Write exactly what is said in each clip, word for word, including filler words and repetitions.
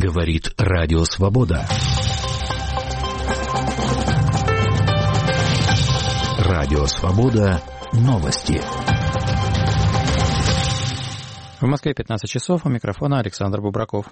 Говорит Радио Свобода. Радио Свобода. Новости. В Москве пятнадцать часов. У микрофона Александр Бубраков.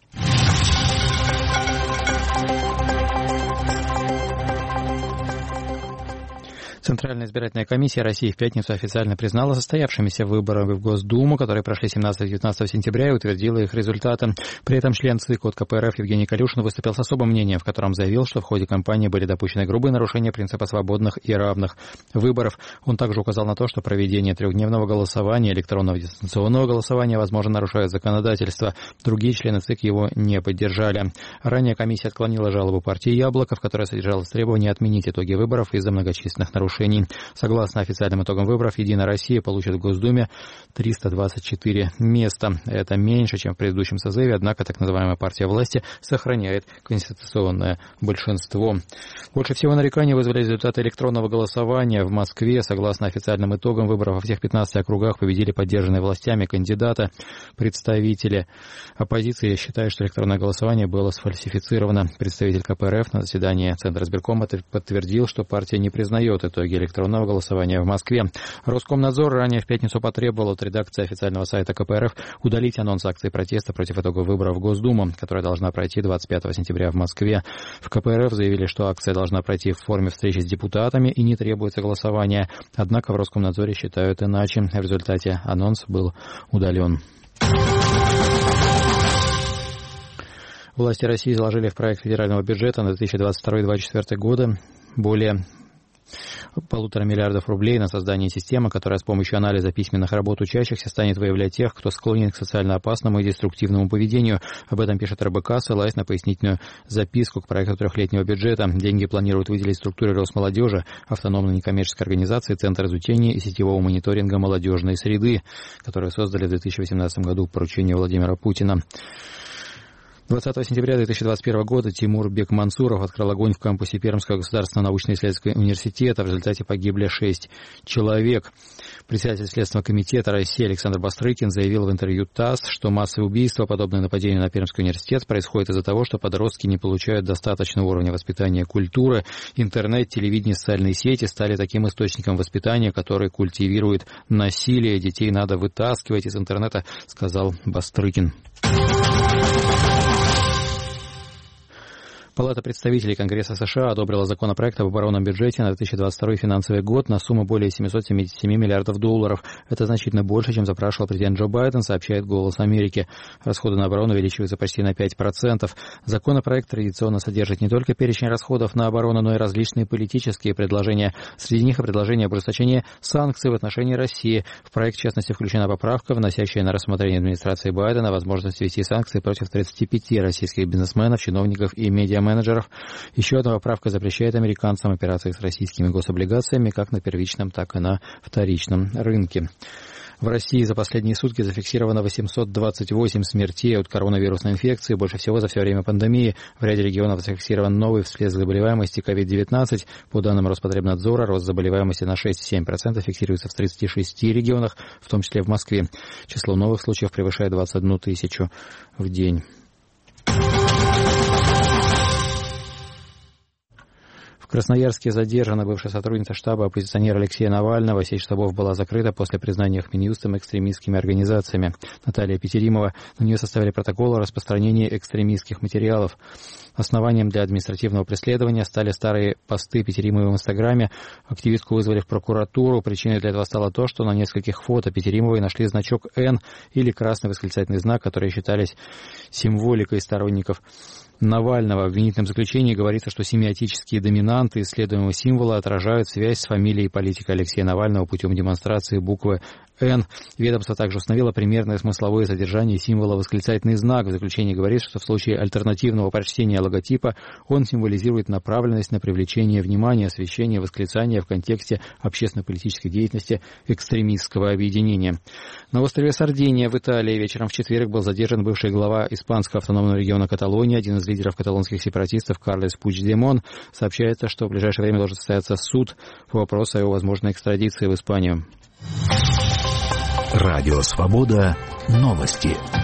Центральная избирательная комиссия России в пятницу официально признала состоявшимися выборы в Госдуму, которые прошли семнадцатого-девятнадцатого сентября, и утвердила их результаты. При этом член ЦИК от КПРФ Евгений Калюшин выступил с особым мнением, в котором заявил, что в ходе кампании были допущены грубые нарушения принципа свободных и равных выборов. Он также указал на то, что проведение трехдневного голосования, электронного дистанционного голосования, возможно, нарушает законодательство. Другие члены ЦИК его не поддержали. Ранее комиссия отклонила жалобу партии «Яблоко», в которой содержалось требование отменить итоги выборов из-за многочисленных нарушений. Согласно официальным итогам выборов, «Единая Россия» получит в Госдуме триста двадцать четыре места. Это меньше, чем в предыдущем созыве, однако так называемая партия власти сохраняет конституционное большинство. Больше всего нареканий вызвали результаты электронного голосования. В Москве, согласно официальным итогам выборов, во всех пятнадцати округах победили поддержанные властями кандидаты. Представители оппозиции считают, что электронное голосование было сфальсифицировано. Представитель КПРФ на заседании Центра избиркома подтвердил, что партия не признает итоги электронного голосования в Москве. Роскомнадзор ранее в пятницу потребовал от редакции официального сайта КПРФ удалить анонс акции протеста против итогов выборов в Госдуму, которая должна пройти двадцать пятого сентября в Москве. В КПРФ заявили, что акция должна пройти в форме встречи с депутатами и не требуется голосования. Однако в Роскомнадзоре считают иначе. В результате анонс был удален. Власти России заложили в проект федерального бюджета на две тысячи двадцать второй — две тысячи двадцать четвёртый годы более полутора миллиардов рублей на создание системы, которая с помощью анализа письменных работ учащихся станет выявлять тех, кто склонен к социально опасному и деструктивному поведению. Об этом пишет РБК, ссылаясь на пояснительную записку к проекту трехлетнего бюджета. Деньги планируют выделить структуре Росмолодежи, автономной некоммерческой организации, Центр изучения и сетевого мониторинга молодежной среды, которые создали в две тысячи восемнадцатом году по поручению Владимира Путина. двадцатого сентября две тысячи двадцать первого года Тимур Бекмансуров открыл огонь в кампусе Пермского государственного научно-исследовательского университета. В результате погибли шесть человек. Председатель Следственного комитета России Александр Бастрыкин заявил в интервью ТАСС, что массовые убийства, подобные нападению на Пермский университет, происходят из-за того, что подростки не получают достаточного уровня воспитания и культуры. Интернет, телевидение, социальные сети стали таким источником воспитания, который культивирует насилие. Детей надо вытаскивать из интернета, сказал Бастрыкин. Палата представителей Конгресса США одобрила законопроект об оборонном бюджете на две тысячи двадцать второй финансовый год на сумму более семьсот семьдесят семь миллиардов долларов. Это значительно больше, чем запрашивал президент Джо Байден, сообщает «Голос Америки». Расходы на оборону увеличиваются почти на пять процентов. Законопроект традиционно содержит не только перечень расходов на оборону, но и различные политические предложения. Среди них и предложение об ужесточении санкций в отношении России. В проект, в частности, включена поправка, вносящая на рассмотрение администрации Байдена возможность ввести санкции против тридцати пяти российских бизнесменов, чиновников и медиа менеджеров. Еще одна поправка запрещает американцам операции с российскими гособлигациями как на первичном, так и на вторичном рынке. В России за последние сутки зафиксировано восемьсот двадцать восемь смертей от коронавирусной инфекции, больше всего за все время пандемии. В ряде регионов зафиксирован новый всплеск заболеваемости ковид девятнадцать. По данным Роспотребнадзора, рост заболеваемости на шесть целых семь десятых процента фиксируется в тридцати шести регионах, в том числе в Москве. Число новых случаев превышает двадцать одну тысячу в день. В Красноярске задержана бывшая сотрудница штаба оппозиционера Алексея Навального. Сеть штабов была закрыта после признания их Минюстом экстремистскими организациями. Наталья Петеримова. На нее составили протокол о распространении экстремистских материалов. Основанием для административного преследования стали старые посты Петеримовой в Инстаграме. Активистку вызвали в прокуратуру. Причиной для этого стало то, что на нескольких фото Петеримовой нашли значок «Н» или красный восклицательный знак, которые считались символикой сторонников Навального. В обвинительном заключении говорится, что семиотические доминанты исследуемого символа отражают связь с фамилией политика Алексея Навального путем демонстрации буквы «Н». Ведомство также установило примерное смысловое содержание символа восклицательный знак. В заключении говорится, что в случае альтернативного прочтения логотипа он символизирует направленность на привлечение внимания, освещение восклицания в контексте общественно-политической деятельности экстремистского объединения. На острове Сардиния в Италии вечером в четверг был задержан бывший глава испанского автономного региона Каталония, один из лидеров каталонских сепаратистов Карлес Пучдемон. Сообщается, что в ближайшее время должен состояться суд по вопросу о его возможной экстрадиции в Испанию. Радио Свобода. Новости.